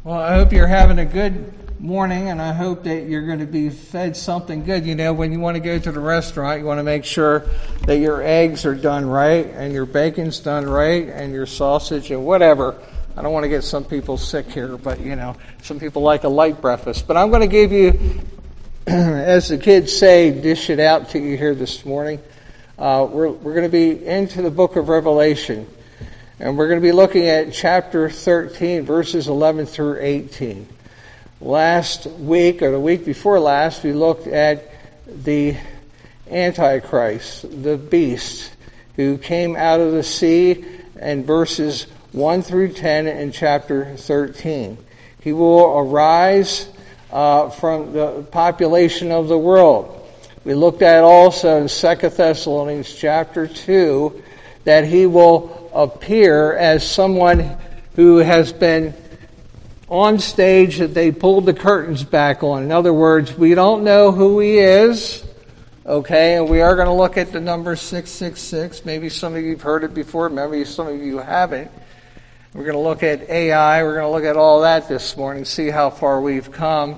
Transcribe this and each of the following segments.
Well, I hope you're having a good morning, and I hope that you're going to be fed something good. You know, when you want to go to the restaurant, you want to make sure that your eggs are done right, and your bacon's done right, and your sausage and whatever. I don't want to get some people sick here, but, you know, some people like a light breakfast. But I'm going to give you, as the kids say, dish it out to you here this morning. We're going to be into the book of Revelation. And we're going to be looking at chapter 13, verses 11 through 18. Last week, or the week before last, we looked at the Antichrist, the beast, who came out of the sea, and verses 1 through 10 in chapter 13. He will arise from the population of the world. We looked at also in 2 Thessalonians chapter 2 that he will appear as someone who has been on stage that they pulled the curtains back on. In other words, we don't know who he is, okay, and we are going to look at the number 666. Maybe some of you have heard it before, maybe some of you haven't. We're going to look at AI, we're going to look at all that this morning, see how far we've come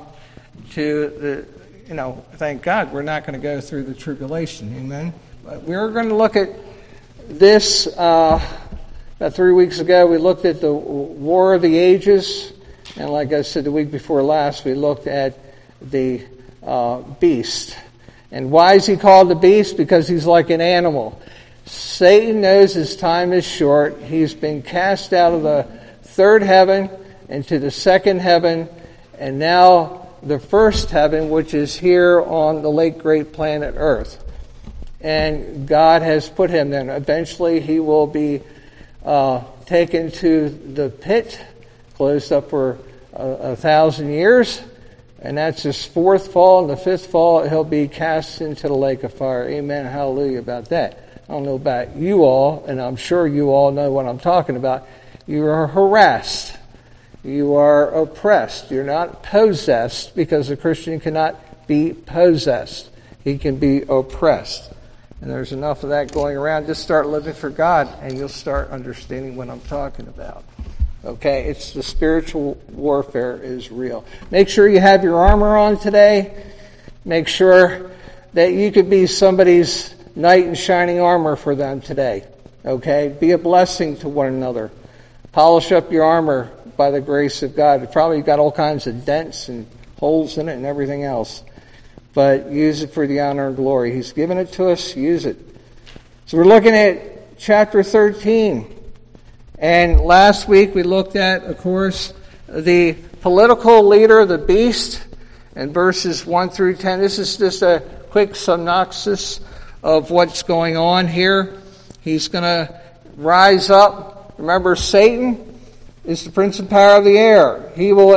to thank God we're not going to go through the tribulation, amen? But we're going to look at this, about 3 weeks ago, we looked at the War of the Ages, and like I said the week before last, we looked at the beast. And why is he called the beast? Because he's like an animal. Satan knows his time is short. He's been cast out of the third heaven into the second heaven, and now the first heaven, which is here on the late great planet Earth. And God has put him there. Eventually he will be taken to the pit, closed up for 1,000 years, and that's his fourth fall. And the fifth fall, he'll be cast into the lake of fire. Amen, hallelujah about that. I don't know about you all, and I'm sure you all know what I'm talking about. You are harassed. You are oppressed. You're not possessed, because a Christian cannot be possessed. He can be oppressed. And there's enough of that going around. Just start living for God, and you'll start understanding what I'm talking about. Okay, it's the spiritual warfare is real. Make sure you have your armor on today. Make sure that you could be somebody's knight in shining armor for them today. Okay, be a blessing to one another. Polish up your armor by the grace of God. It's probably got all kinds of dents and holes in it and everything else. But use it for the honor and glory. He's given it to us. Use it. So we're looking at chapter 13. And last week we looked at, of course, the political leader, the beast, in verses 1 through 10. This is just a quick synopsis of what's going on here. He's going to rise up. Remember, Satan is the prince and power of the air. He will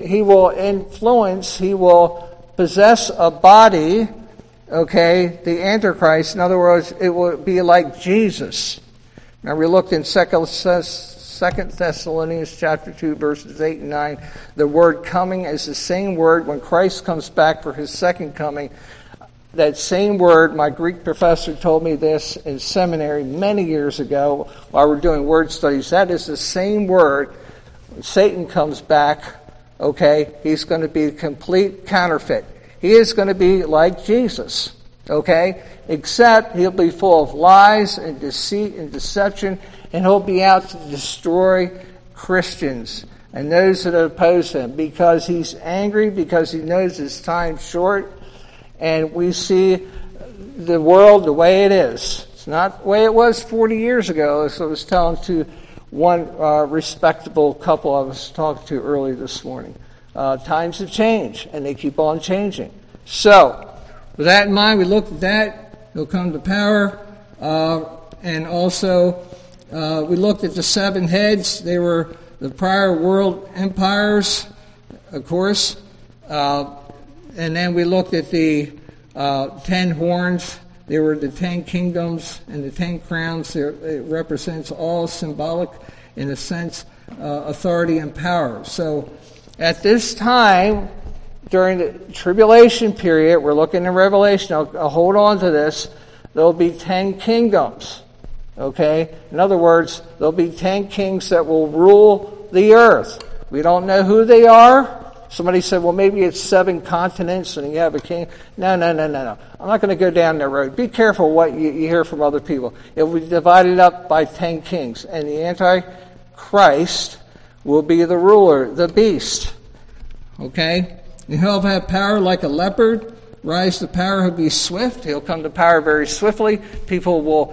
influence, he will possess a body, okay, the Antichrist. In other words, it will be like Jesus. Now we looked in 2 Thessalonians chapter 2, verses 8 and 9. The word coming is the same word when Christ comes back for his second coming. That same word, my Greek professor told me this in seminary many years ago while we're doing word studies. That is the same word. When Satan comes back, okay, he's going to be a complete counterfeit. He is going to be like Jesus, okay, except he'll be full of lies and deceit and deception, and he'll be out to destroy Christians and those that oppose him because he's angry, because he knows his time's short, and we see the world the way it is. It's not the way it was 40 years ago, as I was telling to one respectable couple I was talking to early this morning. Times have changed, and they keep on changing. So, with that in mind, we looked at that. He'll come to power. And also, we looked at the 7 heads. They were the prior world empires, of course. And then we looked at the 10 horns. They were the 10 kingdoms and the 10 crowns. It represents all symbolic, in a sense, authority and power. So at this time, during the tribulation period, we're looking in Revelation, I'll hold on to this, there'll be 10 kingdoms. Okay? In other words, there'll be 10 kings that will rule the earth. We don't know who they are. Somebody said, well, maybe it's 7 continents and you have a king. No. I'm not going to go down that road. Be careful what you hear from other people. It will be divided up by 10 kings. And the Antichrist will be the ruler, the beast. Okay? And he'll have power like a leopard. Rise to power, he'll be swift. He'll come to power very swiftly. People will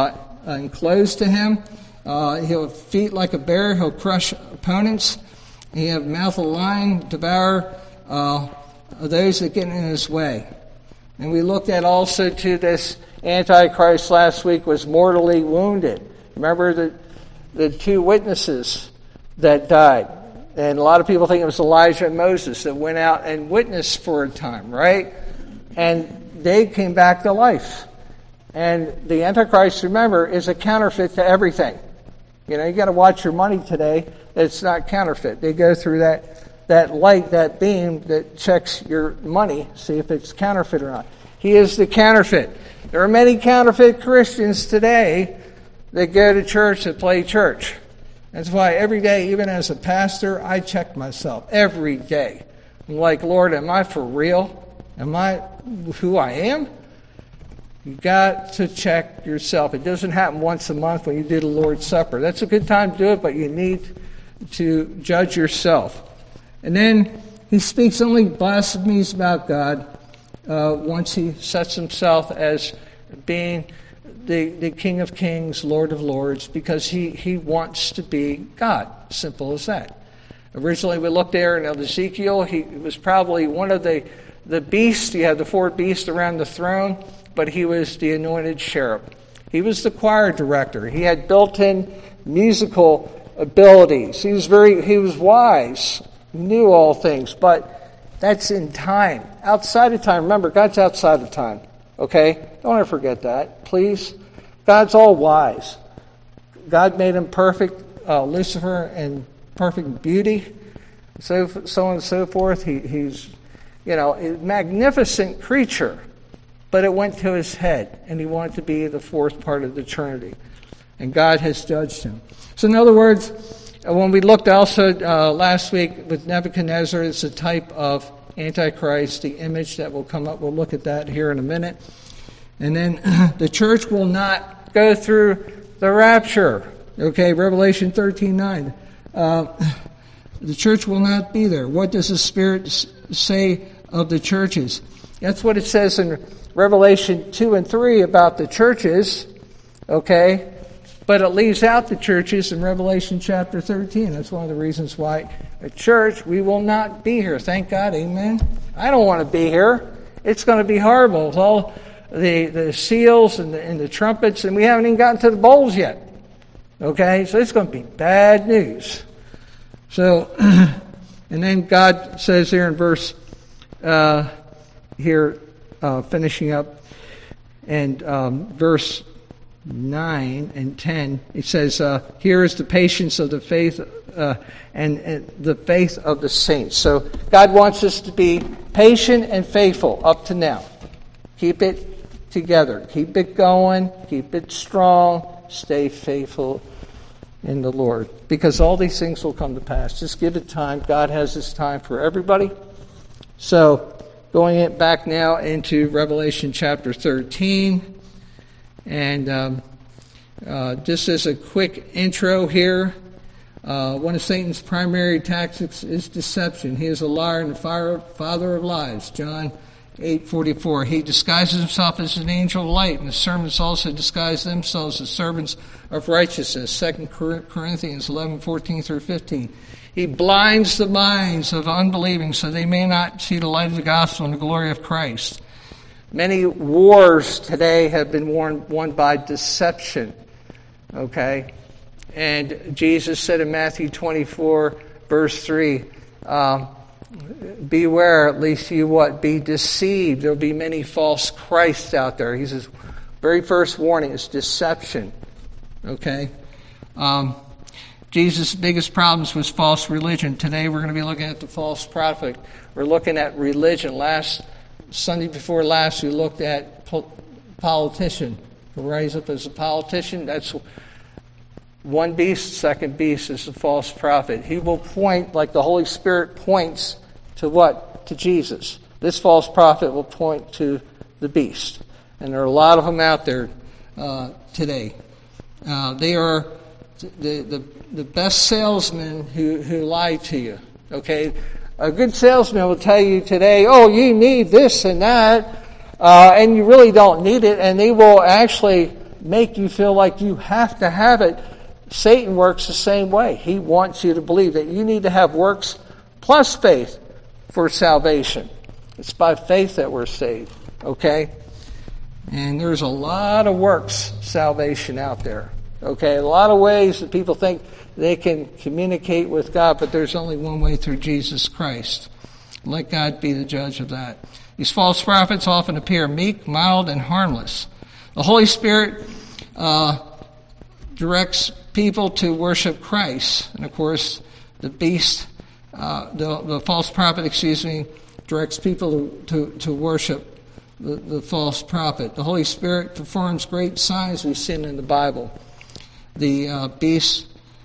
enclose to him. He'll have feet like a bear. He'll crush opponents. He have mouth of a lion, devour those that get in his way. And we looked at also to this Antichrist last week was mortally wounded. Remember the 2 witnesses that died. And a lot of people think it was Elijah and Moses that went out and witnessed for a time, right? And they came back to life. And the Antichrist, remember, is a counterfeit to everything. You got to watch your money today. It's not counterfeit. They go through that light, that beam that checks your money, see if it's counterfeit or not. He is the counterfeit. There are many counterfeit Christians today that go to church, that play church. That's why every day, even as a pastor, I check myself every day. I'm like, Lord, am I for real? Am I who I am? You've got to check yourself. It doesn't happen once a month when you do the Lord's Supper. That's a good time to do it, but you need to judge yourself. And then he speaks only blasphemies about God once he sets himself as being the King of Kings, Lord of Lords, because he wants to be God. Simple as that. Originally, we looked there in Ezekiel. He was probably one of the beasts. You had the 4 beasts around the throne, but he was the anointed cherub. He was the choir director. He had built-in musical abilities. He was wise, knew all things, but that's in time. Outside of time, remember, God's outside of time. Okay? Don't ever forget that, please. God's all wise. God made him perfect, Lucifer, and perfect beauty, so on and so forth. He's, a magnificent creature, but it went to his head, and he wanted to be the 4th part of the Trinity, and God has judged him. So in other words, when we looked also last week with Nebuchadnezzar, it's a type of Antichrist, the image that will come up. We'll look at that here in a minute. And then the church will not go through the rapture. Okay, Revelation 13:9. The church will not be there. What does the Spirit say of the churches? That's what it says in Revelation 2 and 3 about the churches. Okay? But it leaves out the churches in Revelation chapter 13. That's one of the reasons why a church, we will not be here. Thank God, amen. I don't want to be here. It's going to be horrible with all the seals and the trumpets, and we haven't even gotten to the bowls yet. Okay, so it's going to be bad news. So, and then God says here in verse, finishing up, and verse 9 and 10, it says, here is the patience of the faith and the faith of the saints. So God wants us to be patient and faithful up to now. Keep it together. Keep it going. Keep it strong. Stay faithful in the Lord. Because all these things will come to pass. Just give it time. God has His time for everybody. So going back now into Revelation chapter 13. And just as a quick intro here, one of Satan's primary tactics is deception. He is a liar and the father of lies. John 8:44. He disguises himself as an angel of light, and the servants also disguise themselves as servants of righteousness. 2 Corinthians 11:14 through 15. He blinds the minds of unbelieving so they may not see the light of the gospel and the glory of Christ. Many wars today have been won by deception. Okay? And Jesus said in Matthew 24, verse 3, beware, at least you what? Be deceived. There will be many false Christs out there. He says, very first warning is deception. Okay? Jesus' biggest problems was false religion. Today we're going to be looking at the false prophet. We're looking at religion. Sunday before last, we looked at politician. Who rise up as a politician. That's One beast, second beast is the false prophet. He will point, like the Holy Spirit points to what? To Jesus. This false prophet will point to the beast. And there are a lot of them out there today. They are the best salesmen who lie to you. Okay? A good salesman will tell you today, oh, you need this and that, and you really don't need it, and they will actually make you feel like you have to have it. Satan works the same way. He wants you to believe that you need to have works plus faith for salvation. It's by faith that we're saved, okay? And there's a lot of works salvation out there, okay? A lot of ways that people think they can communicate with God, but there's only one way, through Jesus Christ. Let God be the judge of that. These false prophets often appear meek, mild, and harmless. The Holy Spirit directs people to worship Christ. And of course, the beast, the false prophet, directs people to worship the false prophet. The Holy Spirit performs great signs we've seen in the Bible. The beast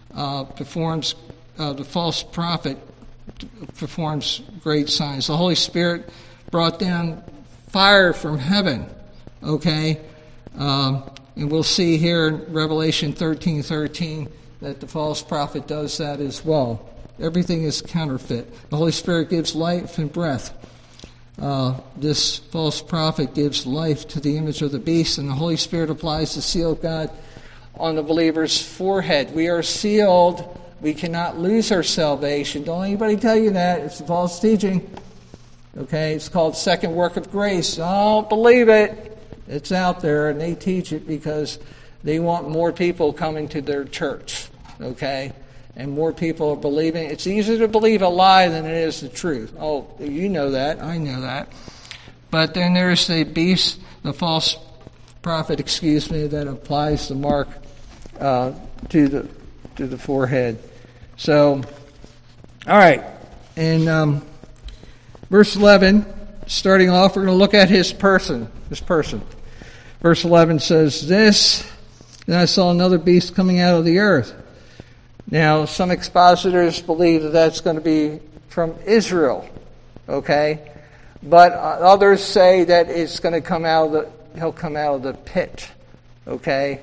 the false prophet performs great signs. The Holy Spirit brought down fire from heaven, okay? And we'll see here in Revelation 13:13 that the false prophet does that as well. Everything is counterfeit. The Holy Spirit gives life and breath. This false prophet gives life to the image of the beast, and the Holy Spirit applies the seal of God on the believer's forehead. We are sealed. We cannot lose our salvation. Don't anybody tell you that. It's false teaching. Okay, it's called second work of grace. Don't believe it. It's out there, and they teach it because they want more people coming to their church. Okay? And more people are believing. It's easier to believe a lie than it is the truth. Oh, you know that. I know that. But then there's the beast, the false prophet, that applies the mark to the forehead. So, all right. In verse 11, starting off, we're going to look at his person. Verse 11 says, then I saw another beast coming out of the earth. Now, some expositors believe that that's going to be from Israel, okay? But others say that it's going to he'll come out of the pit, okay?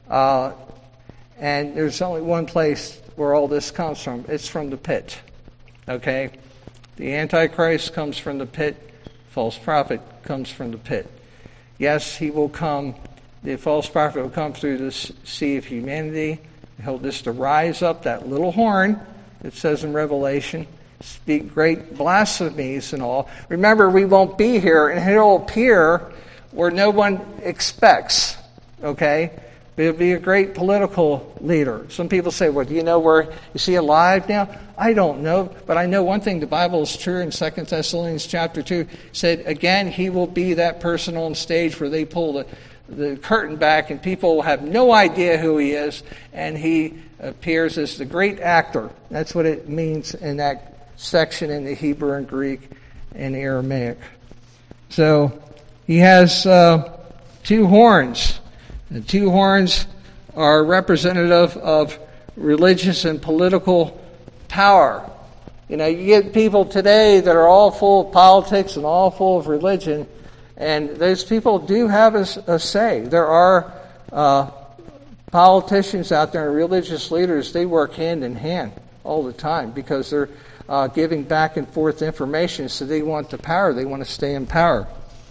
And there's only one place where all this comes from. It's from the pit, okay? The Antichrist comes from the pit. False prophet comes from the pit. Yes, he will come. The false prophet will come through the sea of humanity. He'll just rise up that little horn, it says in Revelation, speak great blasphemies and all. Remember, we won't be here, and he'll appear where no one expects, okay? He'll be a great political leader. Some people say, well, do you know where, is he alive now? I don't know, but I know one thing, the Bible is true in 2 Thessalonians chapter 2, said, again, he will be that person on stage where they pull the curtain back and people will have no idea who he is, and he appears as the great actor. That's what it means in that section in the Hebrew and Greek and Aramaic. So he has 2 horns. The 2 horns are representative of religious and political power. You know, you get people today that are all full of politics and all full of religion, and those people do have a say. There are politicians out there and religious leaders, they work hand in hand all the time because they're giving back and forth information, so they want the power. They want to stay in power.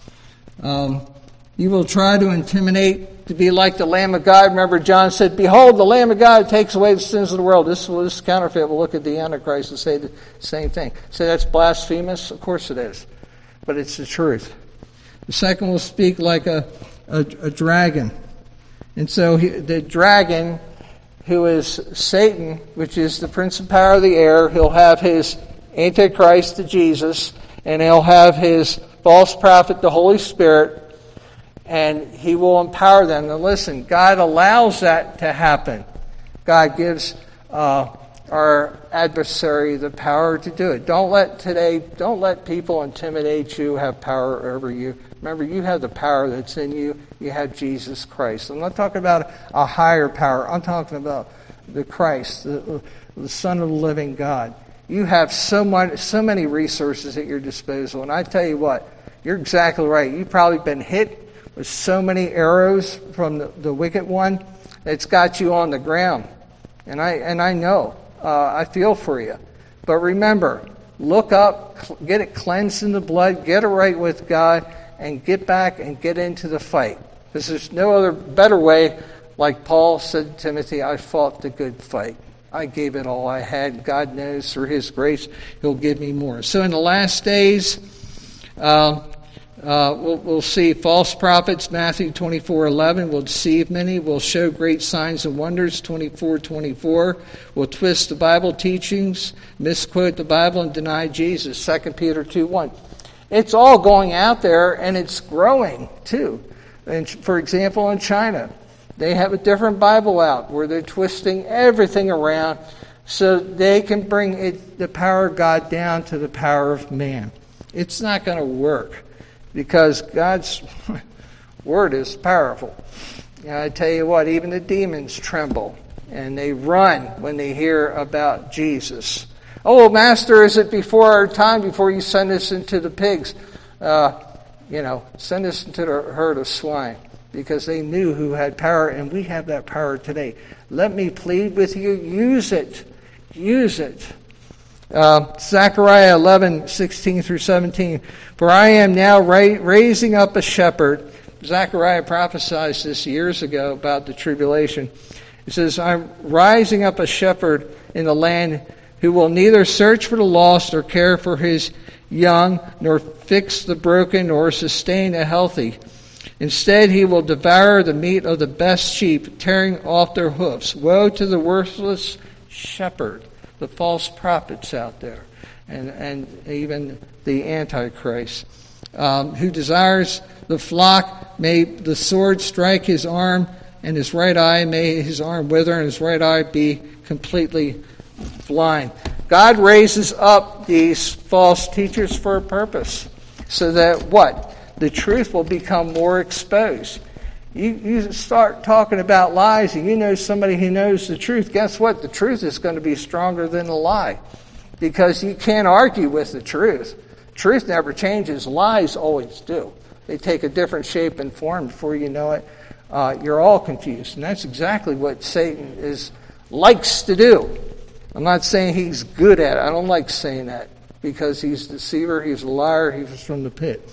You will try to intimidate to be like the Lamb of God. Remember, John said, behold, the Lamb of God takes away the sins of the world. This counterfeit will look at the Antichrist and say the same thing. Say that's blasphemous? Of course it is. But it's the truth. The second will speak like a dragon. And so the dragon, who is Satan, which is the prince and power of the air, he'll have his Antichrist, to Jesus, and he'll have his false prophet, the Holy Spirit, and he will empower them. Now listen, God allows that to happen. God gives our adversary the power to do it. Don't let people intimidate you, have power over you. Remember, you have the power that's in you. You have Jesus Christ. I'm not talking about a higher power. I'm talking about the Christ, the Son of the living God. You have so many resources at your disposal. And I tell you what, you're exactly right. You've probably been hit with so many arrows from the wicked one. It's got you on the ground. And I know. I feel for you. But remember, look up, get it cleansed in the blood, get it right with God, and get back and get into the fight. Because there's no other better way. Like Paul said to Timothy, I fought the good fight. I gave it all I had. God knows through His grace He'll give me more. So in the last days, we'll see false prophets. Matthew 24:11 will deceive many. Will show great signs and wonders. 24:24 will twist the Bible teachings, misquote the Bible, and deny Jesus. 2 Peter 2:1. It's all going out there, and it's growing too. And for example, in China, they have a different Bible out where they're twisting everything around so they can bring the power of God down to the power of man. It's not going to work because God's word is powerful. And I tell you what, even the demons tremble and they run when they hear about Jesus. Oh, Master, is it before our time, before you send us into the pigs? Send us into the herd of swine. Because they knew who had power, and we have that power today. Let me plead with you, use it. Use it. Zechariah 11:16-17. For I am now raising up a shepherd. Zechariah prophesied this years ago about the tribulation. It says, I'm rising up a shepherd in the land who will neither search for the lost or care for his young, nor fix the broken, nor sustain the healthy. Instead, he will devour the meat of the best sheep, tearing off their hoofs. Woe to the worthless shepherd, the false prophets out there, and even the Antichrist, who desires the flock. May the sword strike his arm and his right eye. May his arm wither and his right eye be completely blind. God raises up these false teachers for a purpose, so that what? The truth will become more exposed. You start talking about lies and you know somebody who knows the truth. Guess what? The truth is going to be stronger than the lie. Because you can't argue with the truth. Truth never changes. Lies always do. They take a different shape and form. Before you know it, you're all confused. And that's exactly what Satan likes to do. I'm not saying he's good at it. I don't like saying that. Because he's a deceiver, he's a liar, he's from the pit.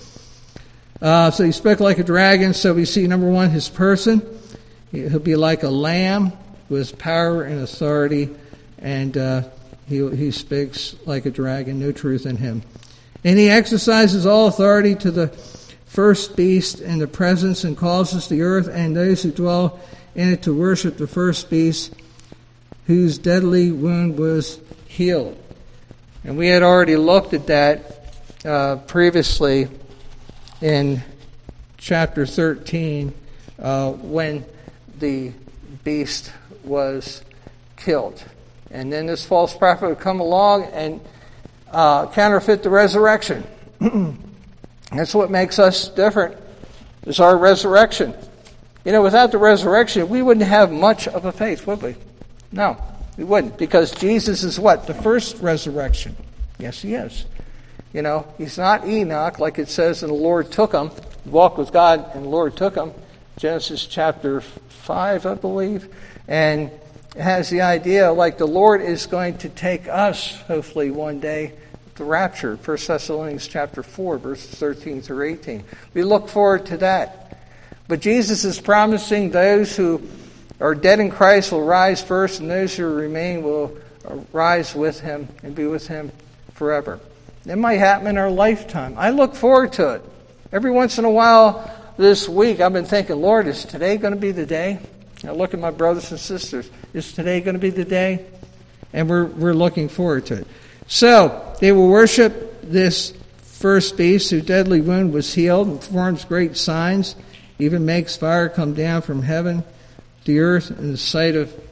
So he spoke like a dragon. So we see, number one, his person. He'll be like a lamb with power and authority. And he speaks like a dragon, no truth in him. And he exercises all authority to the first beast in the presence, and causes the earth and those who dwell in it to worship the first beast, whose deadly wound was healed. And we had already looked at that previously in chapter 13 when the beast was killed. And then this false prophet would come along and counterfeit the resurrection. That's what makes us different, is our resurrection. Without the resurrection, we wouldn't have much of a faith, would we? No, we wouldn't. Because Jesus is what? The first resurrection. Yes, he is. He's not Enoch, like it says, and the Lord took him. He walked with God, and the Lord took him. Genesis chapter 5, I believe. And it has the idea like the Lord is going to take us, hopefully one day, the rapture. 1 Thessalonians chapter 4, verses 13 through 18. We look forward to that. But Jesus is promising those who are dead in Christ will rise first, and those who remain will rise with him and be with him forever. It might happen in our lifetime. I look forward to it. Every once in a while this week, I've been thinking, Lord, is today going to be the day? I look at my brothers and sisters. Is today going to be the day? And we're looking forward to it. So, they will worship this first beast whose deadly wound was healed and performs great signs, even makes fire come down from heaven, the earth, in the sight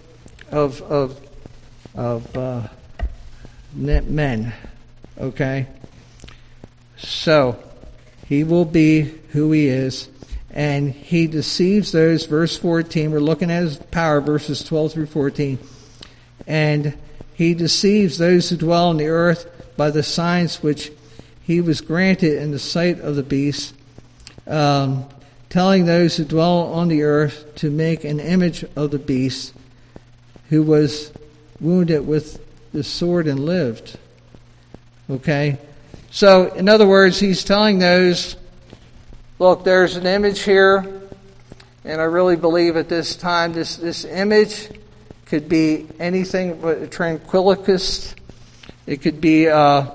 of men. Okay? So, he will be who he is, and he deceives those, verse 14, we're looking at his power, verses 12 through 14. And he deceives those who dwell on the earth by the signs which he was granted in the sight of the beast, telling those who dwell on the earth to make an image of the beast who was wounded with the sword and lived. Okay? So, in other words, he's telling those, look, there's an image here, and I really believe at this time this image could be anything but a tranquillicist. It could be a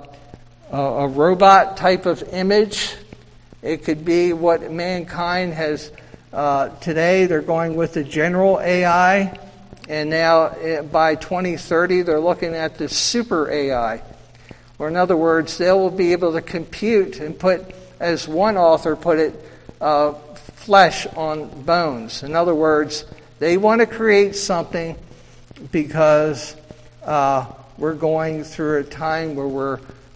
robot type of image. It could be what mankind has today. They're going with the general AI, and now by 2030 they're looking at the super AI. Or in other words, they will be able to compute and put, as one author put it, flesh on bones. In other words, they want to create something because we're going through a time where we're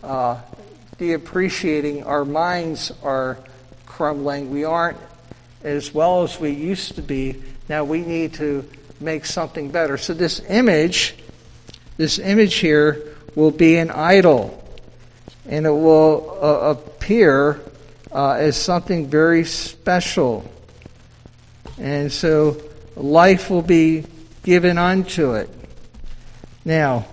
depreciating. Our minds are crumbling. We aren't as well as we used to be. Now we need to make something better. So this image here will be an idol, and it will appear as something very special. And so life will be given unto it. Now,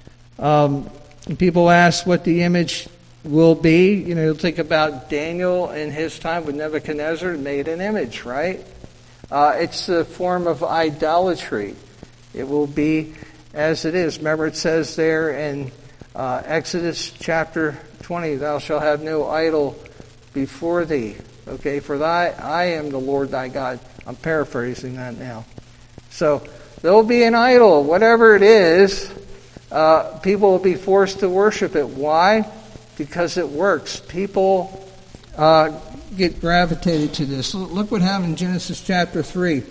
people ask what the image will be. You know, think about Daniel in his time with Nebuchadnezzar, made an image, right? It's a form of idolatry. It will be as it is. Remember, it says there in Exodus chapter 20, "Thou shalt have no idol before thee." Okay, for I am the Lord thy God. I'm paraphrasing that now. So there will be an idol, whatever it is. People will be forced to worship it. Why? Because it works. People get gravitated to this. Look what happened in Genesis chapter 3.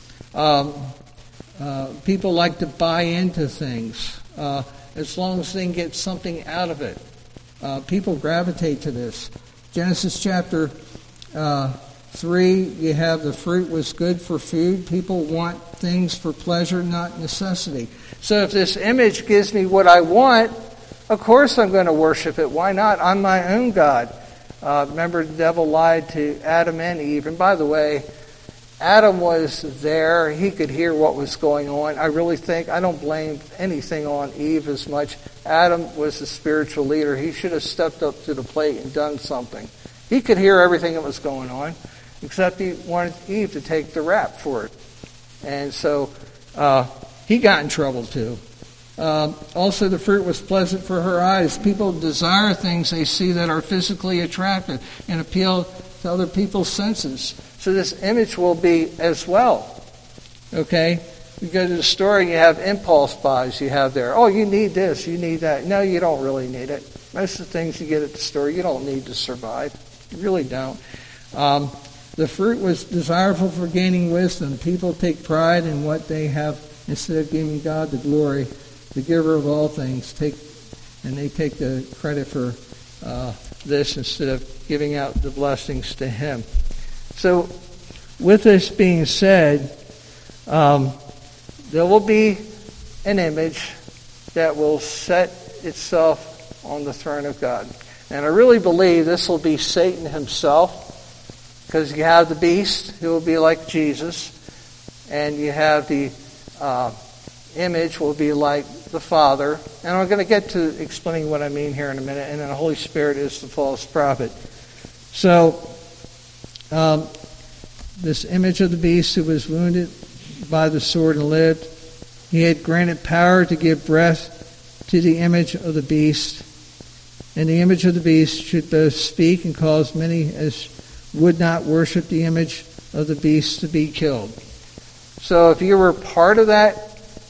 People like to buy into things as long as they can get something out of it. People gravitate to this. Genesis chapter 3, you have the fruit was good for food. People want things for pleasure, not necessity. So if this image gives me what I want, of course I'm going to worship it. Why not? I'm my own God. Remember, the devil lied to Adam and Eve. And by the way, Adam was there. He could hear what was going on. I don't blame anything on Eve as much. Adam was the spiritual leader. He should have stepped up to the plate and done something. He could hear everything that was going on, except he wanted Eve to take the rap for it. And so he got in trouble too. Also, the fruit was pleasant for her eyes. People desire things they see that are physically attractive and appeal to other people's senses. So this image will be as well. Okay? You go to the store and you have impulse buys you have there. Oh, you need this, you need that. No, you don't really need it. Most of the things you get at the store you don't need to survive. You really don't. The fruit was desirable for gaining wisdom. People take pride in what they have instead of giving God the glory. The giver of all things, they take the credit for this instead of giving out the blessings to Him. So, with this being said, there will be an image that will set itself on the throne of God. And I really believe this will be Satan himself, because you have the beast who will be like Jesus, and you have the image will be like the Father. And I'm going to get to explaining what I mean here in a minute. And then the Holy Spirit is the false prophet. So, this image of the beast who was wounded by the sword and lived, he had granted power to give breath to the image of the beast. And the image of the beast should both speak and cause many as would not worship the image of the beast to be killed. So if you were part of that,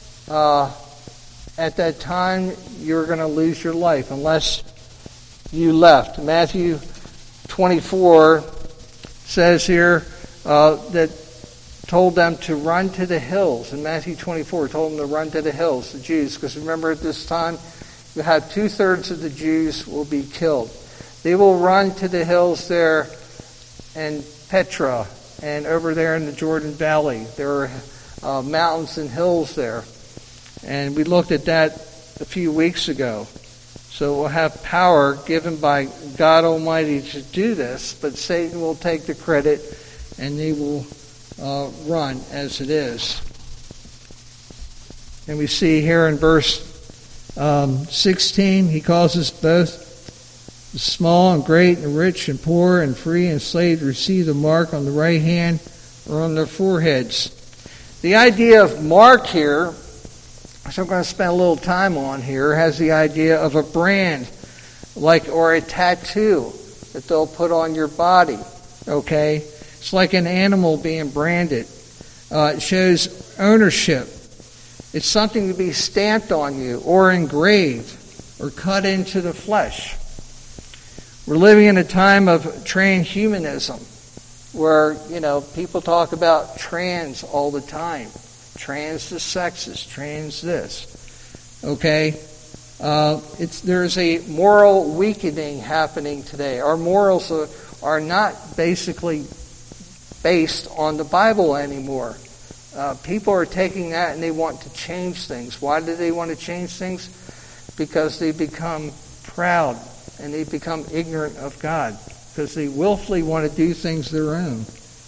at that time, you're going to lose your life unless you left. Matthew 24 says here that told them to run to the hills. In Matthew 24, told them to run to the hills, the Jews, because remember at this time, you have 2/3 of the Jews will be killed. They will run to the hills there in Petra and over there in the Jordan Valley. There are mountains and hills there. And we looked at that a few weeks ago. So we'll have power given by God Almighty to do this, but Satan will take the credit and they will run as it is. And we see here in verse 16, he calls us both the small and great and rich and poor and free and slave to receive the mark on the right hand or on their foreheads. The idea of mark here, which I'm going to spend a little time on here, has the idea of a brand, or a tattoo that they'll put on your body. Okay? It's like an animal being branded. It shows ownership. It's something to be stamped on you or engraved or cut into the flesh. We're living in a time of transhumanism where, people talk about trans all the time. Trans the sexes, trans this. Okay? There's a moral weakening happening today. Our morals are not basically based on the Bible anymore. People are taking that and they want to change things. Why do they want to change things? Because they become proud and they become ignorant of God. Because they willfully want to do things their own.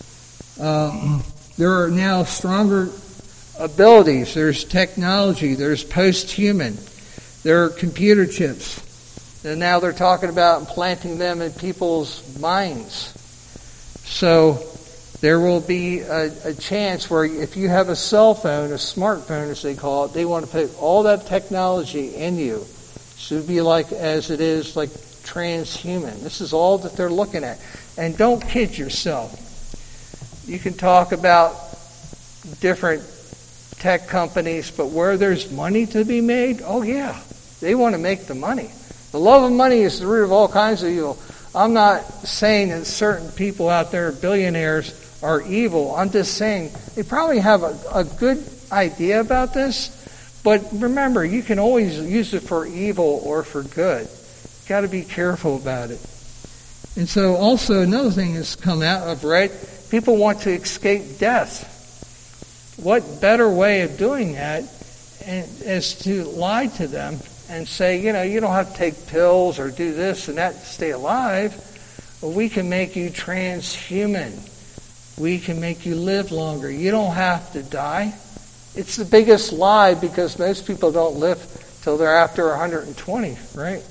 There are now stronger abilities. There's technology. There's post-human. There are computer chips. And now they're talking about implanting them in people's minds. So there will be a chance where if you have a cell phone, a smartphone as they call it, they want to put all that technology in you. So it would be like as it is like transhuman. This is all that they're looking at. And don't kid yourself. You can talk about different tech companies, but where there's money to be made, oh yeah, they want to make the money. The love of money is the root of all kinds of evil. I'm not saying that certain people out there, billionaires, are evil. I'm just saying they probably have a good idea about this, but remember, you can always use it for evil or for good. You've got to be careful about it. And so also another thing has come out of read, people want to escape death. What better way of doing that is to lie to them and say, you don't have to take pills or do this and that to stay alive. Well, we can make you transhuman. We can make you live longer. You don't have to die. It's the biggest lie because most people don't live till they're after 120, right?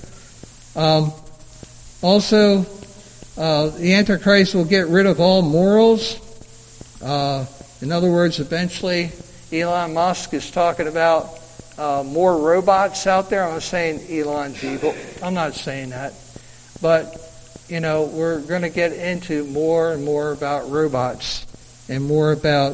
Also, the Antichrist will get rid of all morals. In other words, eventually, Elon Musk is talking about more robots out there. I'm not saying Elon's evil. I'm not saying that. But, we're going to get into more and more about robots and more about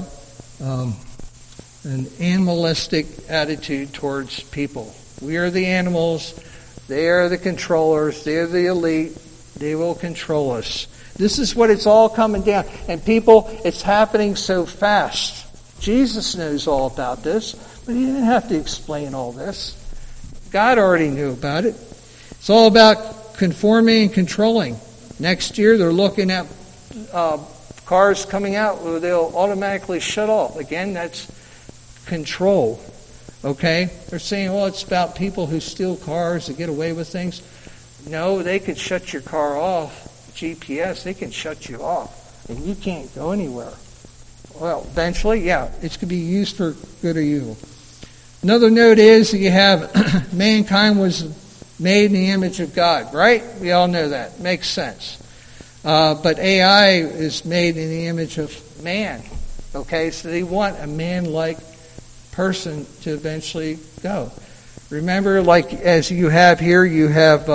an animalistic attitude towards people. We are the animals. They are the controllers. They are the elite. They will control us. This is what it's all coming down. And people, it's happening so fast. Jesus knows all about this, but he didn't have to explain all this. God already knew about it. It's all about conforming and controlling. Next year, they're looking at cars coming out where they'll automatically shut off. Again, that's control. Okay? They're saying, it's about people who steal cars to get away with things. No, they could shut your car off. GPS, they can shut you off. And you can't go anywhere. Well, eventually, yeah, it's going to be used for good or evil. Another note is that you have mankind was made in the image of God, right? We all know that. Makes sense. But AI is made in the image of man. Okay, so they want a man-like person to eventually go. Remember, like as you have here, you have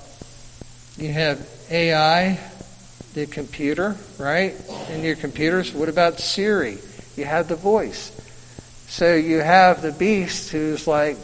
AI, the computer, right? In your computers. What about Siri? You have the voice. So you have the beast who's like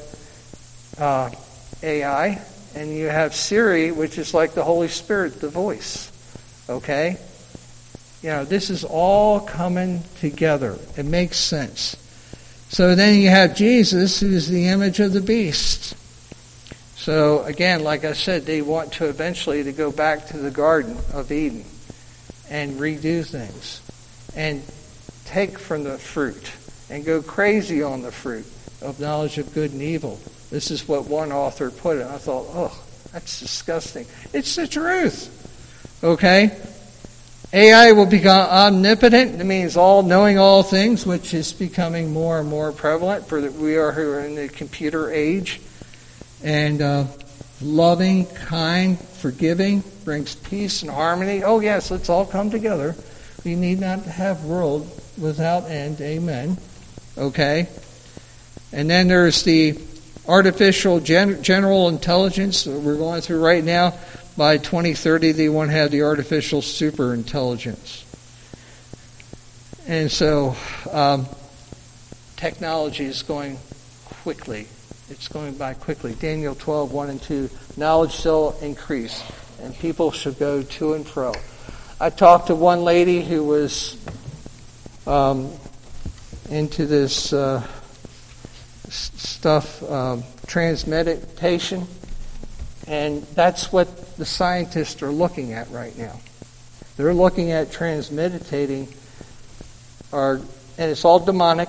AI, and you have Siri, which is like the Holy Spirit, the voice. Okay? This is all coming together. It makes sense. So then you have Jesus, who's the image of the beast. So again, like I said, they want to eventually to go back to the Garden of Eden and redo things and take from the fruit and go crazy on the fruit. of knowledge of good and evil. This is what one author put it. I thought, oh, that's disgusting. It's the truth. Okay? AI will become omnipotent. It means knowing all things, which is becoming more and more prevalent for that we are here in the computer age. And loving, kind, forgiving, brings peace and harmony. Oh yes, let's all come together. We need not have world without end. Amen. Okay? And then there's the artificial general intelligence that we're going through right now. By 2030, they want to have the artificial super intelligence. And so technology is going quickly. It's going by quickly. Daniel 12, 1 and 2. Knowledge shall increase, and people shall go to and fro. I talked to one lady who was into this stuff, transmeditation, and that's what the scientists are looking at right now. They're looking at transmeditating, and it's all demonic.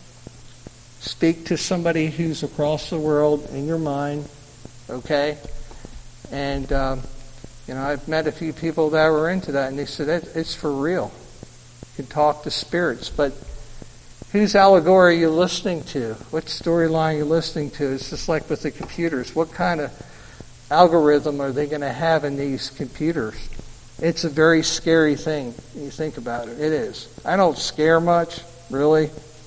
Speak to somebody who's across the world in your mind, okay? And I've met a few people that were into that, and they said it's for real. You can talk to spirits, but whose allegory are you listening to? What storyline are you listening to? It's just like with the computers. What kind of algorithm are they going to have in these computers? It's a very scary thing when you think about it. It is. I don't scare much, really,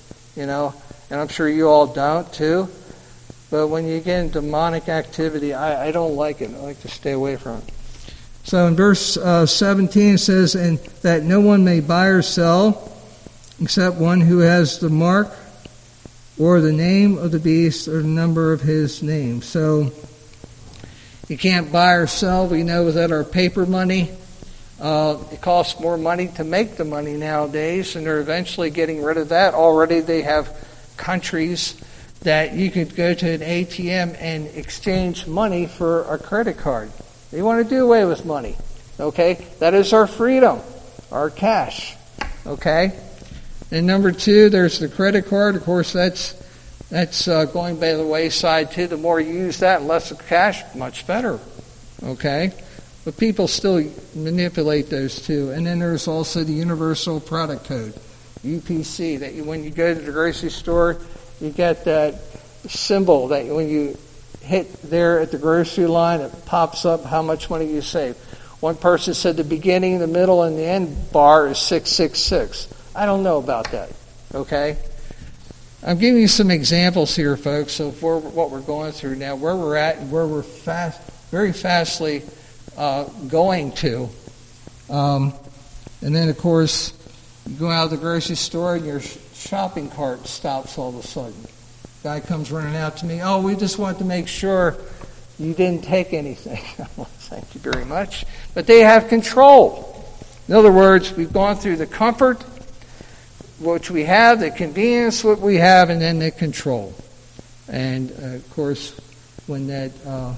and I'm sure you all don't too. But when you get into demonic activity, I don't like it. I like to stay away from it. So in verse 17 it says, and that no one may buy or sell except one who has the mark or the name of the beast or the number of his name. So you can't buy or sell. We know that our paper money, it costs more money to make the money nowadays, and they're eventually getting rid of that. Already they have countries that you could go to an ATM and exchange money for a credit card. They want to do away with money. Okay? That is our freedom, our cash. Okay? And number 2, there's the credit card. Of course, that's going by the wayside too. The more you use that, less of cash, much better. Okay? But people still manipulate those too. And then there's also the Universal Product Code, UPC, that when you go to the grocery store, you get that symbol that when you hit there at the grocery line, it pops up how much money you save. One person said the beginning, the middle, and the end bar is 666. I don't know about that. Okay? I'm giving you some examples here, folks, of what we're going through now, where we're at, and where we're very fastly going to. And then, of course, you go out of the grocery store and your shopping cart stops all of a sudden. Guy comes running out to me, oh, we just want to make sure you didn't take anything. Well, thank you very much. But they have control. In other words, we've gone through the comfort, which we have, the convenience, what we have, and then the control. And, of course, when that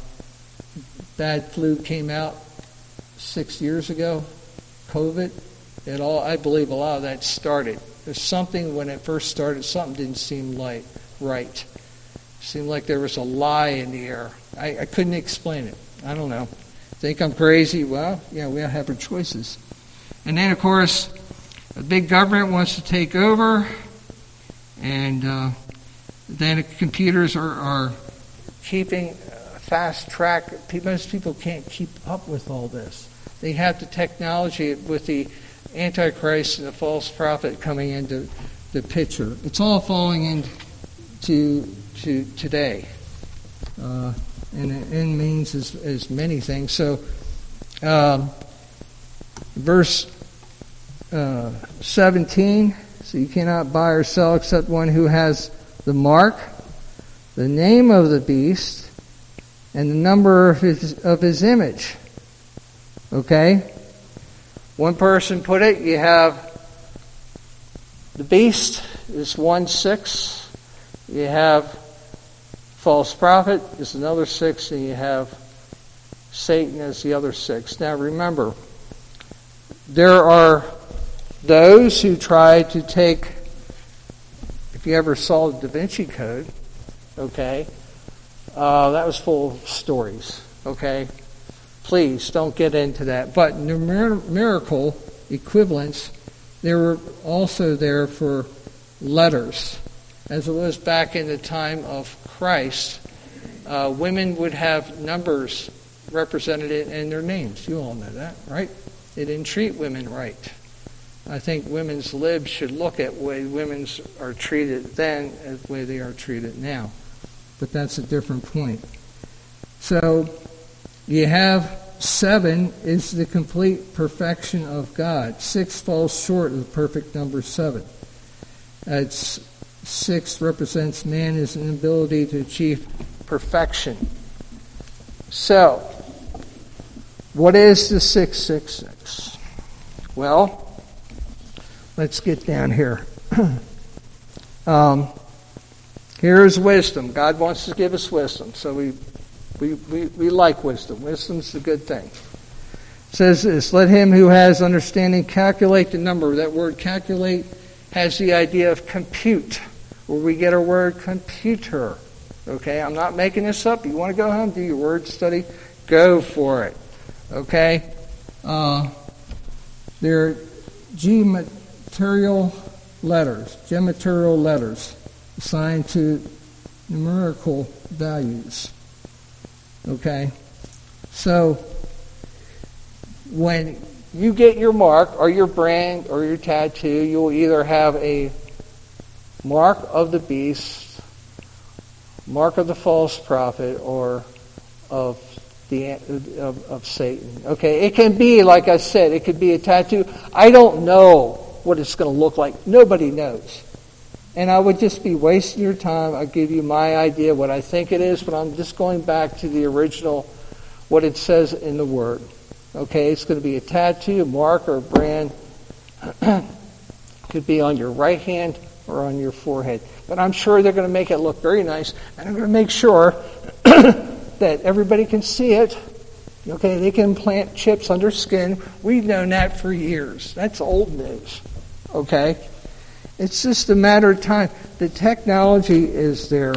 bad flu came out 6 years ago, COVID, I believe a lot of that started. There's something, when it first started, something didn't seem right. It seemed like there was a lie in the air. I couldn't explain it. I don't know. Think I'm crazy? Well, yeah, we have our choices. And then, of course, the big government wants to take over, and then the computers are keeping fast track. Most people can't keep up with all this. They have the technology with the Antichrist and the false prophet coming into the picture. It's all falling into today. And it means as many things. So, verse 17, so you cannot buy or sell except one who has the mark, the name of the beast, and the number of his image. Okay? One person put it, you have the beast is 1-6, you have false prophet is another 6, and you have Satan as the other 6. Now remember, there are those who try to take, if you ever saw the Da Vinci Code, Okay? That was full of stories. Okay? Please don't get into that. But numerical equivalents, they were also there for letters. As it was back in the time of Christ, women would have numbers represented in their names. You all know that, right? They didn't treat women right. I think women's libs should look at the way women are treated then as the way they are treated now. But that's a different point. So you have 7 is the complete perfection of God. 6 falls short of the perfect number 7. 6 represents man's inability to achieve perfection. So, what is the 666? Well, let's get down here. Here is wisdom. God wants to give us wisdom, so we like wisdom. Wisdom's a good thing. It says this, let him who has understanding calculate the number. That word calculate has the idea of compute, where we get our word computer. Okay, I'm not making this up. You want to go home, do your word study, go for it. Okay? They're geometrical letters assigned to numerical values. Okay? So, when you get your mark or your brand or your tattoo, you'll either have a mark of the beast, mark of the false prophet, or of Satan. Okay, it can be, like I said, it could be a tattoo. I don't know what it's going to look like. Nobody knows. And I would just be wasting your time. I'll give you my idea what I think it is, but I'm just going back to the original, what it says in the Word. Okay, it's going to be a tattoo, a mark, or a brand. Could be on your right hand or on your forehead. But I'm sure they're going to make it look very nice, and I'm going to make sure that everybody can see it. Okay, they can implant chips under skin. We've known that for years. That's old news. Okay? It's just a matter of time. The technology is there.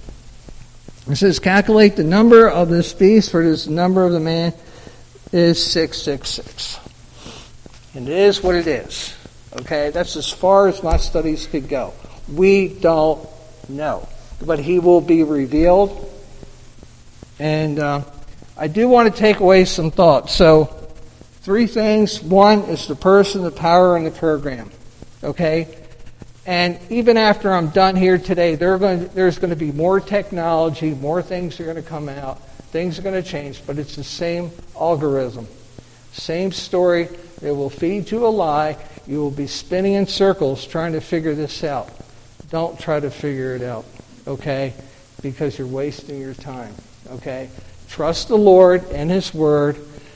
It says, calculate the number of this beast, for this number of the man is 666. And it is what it is. Okay? That's as far as my studies could go. We don't know. But he will be revealed. And I do want to take away some thoughts. So, 3 things. 1 is the person, the power, and the program. Okay? And even after I'm done here today, there's going to be more technology, more things are going to come out, things are going to change, but it's the same algorithm. Same story. It will feed you a lie. You will be spinning in circles trying to figure this out. Don't try to figure it out, okay? Because you're wasting your time, okay? Trust the Lord and His Word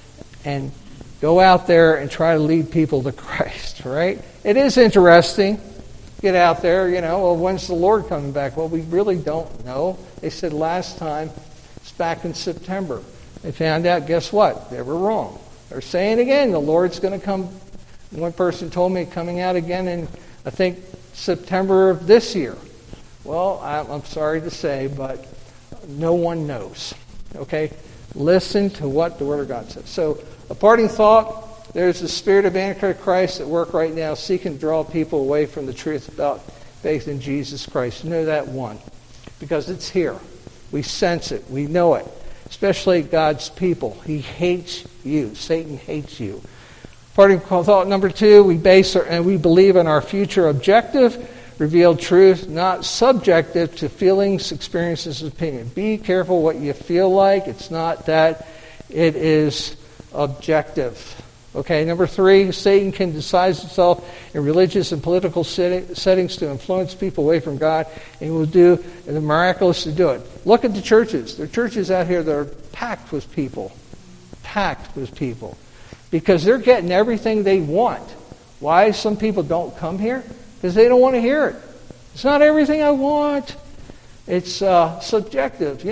and go out there and try to lead people to Christ, right? It is interesting. Get out there, well, when's the Lord coming back? Well, we really don't know. They said last time, it's back in September. They found out, guess what? They were wrong. They're saying again, the Lord's going to come. One person told me coming out again in, I think, September of this year. Well, I'm sorry to say, but no one knows. Okay? Listen to what the Word of God says. So, a parting thought. There's the spirit of Antichrist at work right now, seeking to draw people away from the truth about faith in Jesus Christ. You know that one. Because it's here. We sense it. We know it. Especially God's people. He hates you. Satan hates you. Parting thought number 2, we believe in our future objective, revealed truth, not subjective to feelings, experiences, opinion. Be careful what you feel like. It's not that. It is objective. Okay, number 3, Satan can disguise himself in religious and political settings to influence people away from God, and he will do the miraculous to do it. Look at the churches. There are churches out here that are packed with people. Packed with people. Because they're getting everything they want. Why some people don't come here? Because they don't want to hear it. It's not everything I want. It's subjective.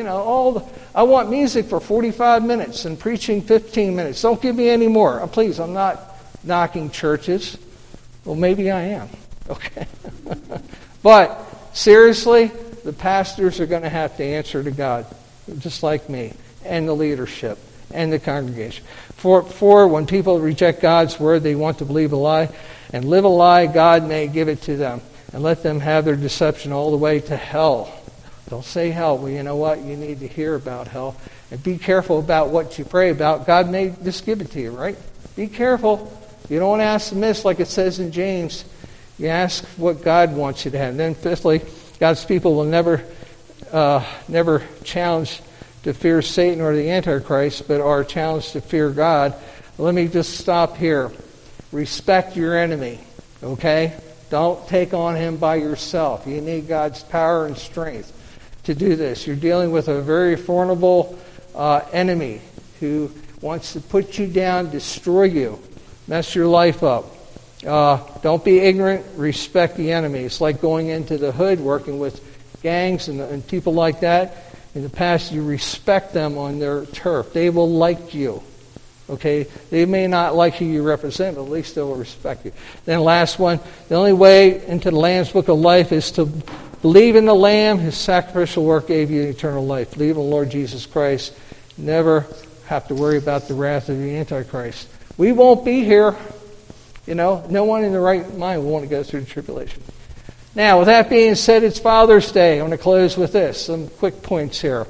I want music for 45 minutes and preaching 15 minutes. Don't give me any more. Please, I'm not knocking churches. Well, maybe I am. Okay. But, seriously, the pastors are going to have to answer to God, just like me, and the leadership, and the congregation. For when people reject God's word, they want to believe a lie, and live a lie, God may give it to them, and let them have their deception all the way to hell. Don't say hell. Well, you know what? You need to hear about hell. And be careful about what you pray about. God may just give it to you, right? Be careful. You don't want to ask amiss like it says in James. You ask what God wants you to have. And then fifthly, God's people will never challenge to fear Satan or the Antichrist, but are challenged to fear God. Let me just stop here. Respect your enemy, okay? Don't take on him by yourself. You need God's power and strength to do this. You're dealing with a very formidable enemy who wants to put you down, destroy you, mess your life up. Don't be ignorant. Respect the enemy. It's like going into the hood, working with gangs and people like that. In the past, you respect them on their turf. They will like you. Okay? They may not like who you represent, but at least they will respect you. Then last one, the only way into the Lamb's Book of Life is to believe in the Lamb. His sacrificial work gave you eternal life. Believe in the Lord Jesus Christ. Never have to worry about the wrath of the Antichrist. We won't be here. You know, no one in the right mind will want to go through the tribulation. Now, with that being said, it's Father's Day. I'm going to close with this. Some quick points here.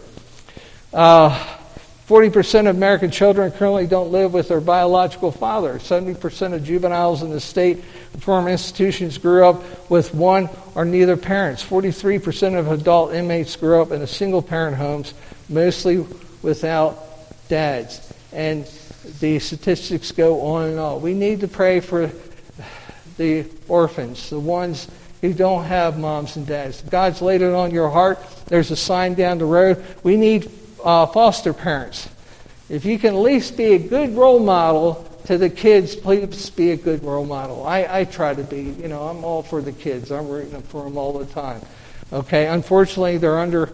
40% of American children currently don't live with their biological father. 70% of juveniles in the state reform institutions grew up with one or neither parents. 43% of adult inmates grew up in single-parent homes, mostly without dads. And the statistics go on and on. We need to pray for the orphans, the ones who don't have moms and dads. God's laid it on your heart. There's a sign down the road. We need foster parents. If you can at least be a good role model to the kids, please be a good role model. I try to be. You know, I'm all for the kids. I'm rooting for them all the time. Okay, unfortunately, they're under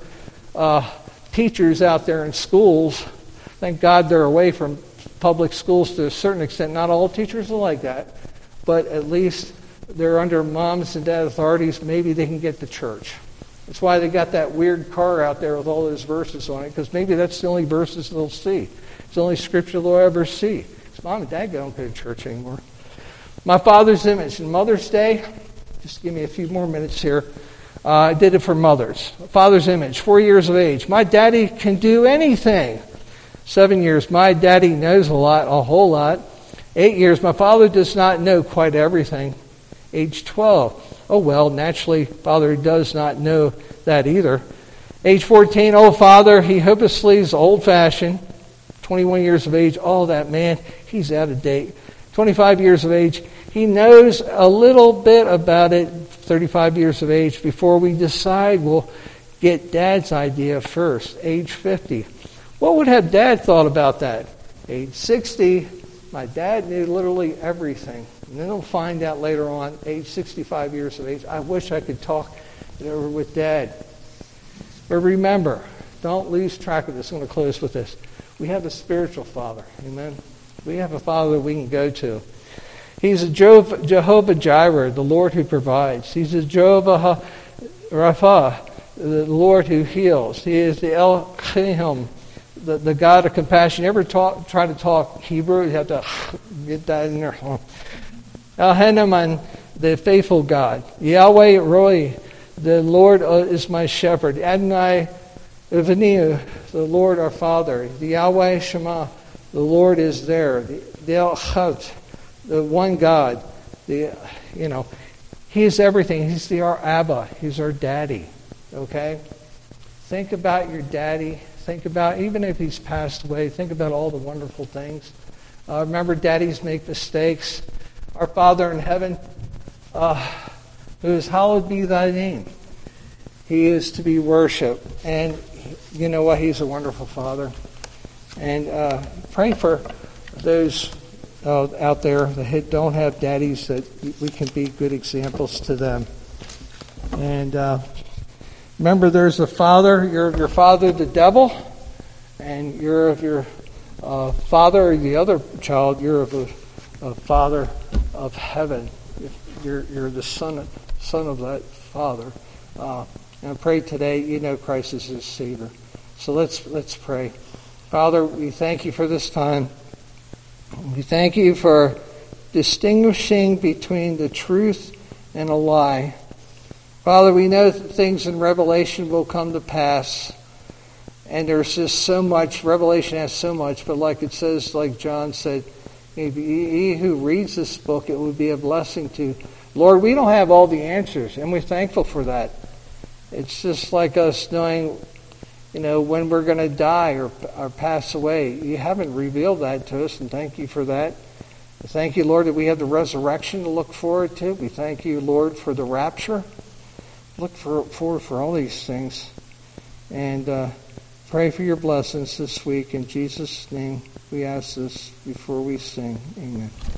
teachers out there in schools. Thank God they're away from public schools to a certain extent. Not all teachers are like that, but at least they're under moms and dad authorities. Maybe they can get to church. That's why they got that weird car out there with all those verses on it, because maybe that's the only verses they'll see. It's the only scripture they'll ever see. Because Mom and Dad don't go to church anymore. My father's image. And Mother's Day, just give me a few more minutes here. I did it for mothers. Father's image, 4 years of age. My daddy can do anything. 7 years, my daddy knows a lot, a whole lot. 8 years, my father does not know quite everything. Age 12. Oh, well, naturally, Father does not know that either. Age 14, oh, Father, he hopelessly is old-fashioned. 21 years of age, oh, that man, he's out of date. 25 years of age, he knows a little bit about it. 35 years of age, before we decide, we'll get Dad's idea first. Age 50. What would have Dad thought about that? Age 60, my dad knew literally everything. And then we'll find out later on, age 65 years of age, I wish I could talk it over with Dad. But remember, don't lose track of this. I'm going to close with this. We have a spiritual father. Amen? We have a father that we can go to. He's a Jehovah Jireh, the Lord who provides. He's a Jehovah Rapha, the Lord who heals. He is the Elohim, the God of compassion. You ever try to talk Hebrew? You have to get that in there. El-Hanan, the faithful God. Yahweh Roi, the Lord is my shepherd. Adonai Avinu, the Lord our Father. The Yahweh Shema, the Lord is there. The El-Chad, the one God. He is everything. He's our Abba. He's our daddy. Okay? Think about your daddy. Think about, even if he's passed away, think about all the wonderful things. Remember, daddies make mistakes. Our Father in heaven, who is hallowed be thy name. He is to be worshipped. And you know what? He's a wonderful Father. And pray for those out there that don't have daddies, that we can be good examples to them. And remember, there's a father. You're of your father, the devil. And you're of your father, the other child. You're of a father of heaven. You're the son of that Father. And I pray today, you know Christ is his Savior. So let's pray. Father, we thank you for this time. We thank you for distinguishing between the truth and a lie. Father, we know that things in Revelation will come to pass. And there's just so much. Revelation has so much. But like it says, like John said, he who reads this book, it would be a blessing to. Lord, we don't have all the answers. And we're thankful for that. It's just like us knowing, when we're going to die or pass away. You haven't revealed that to us, and thank you for that. Thank you, Lord, that we have the resurrection to look forward to. We thank you, Lord, for the rapture. Look forward for all these things. And pray for your blessings this week. In Jesus' name, we ask this before we sing. Amen.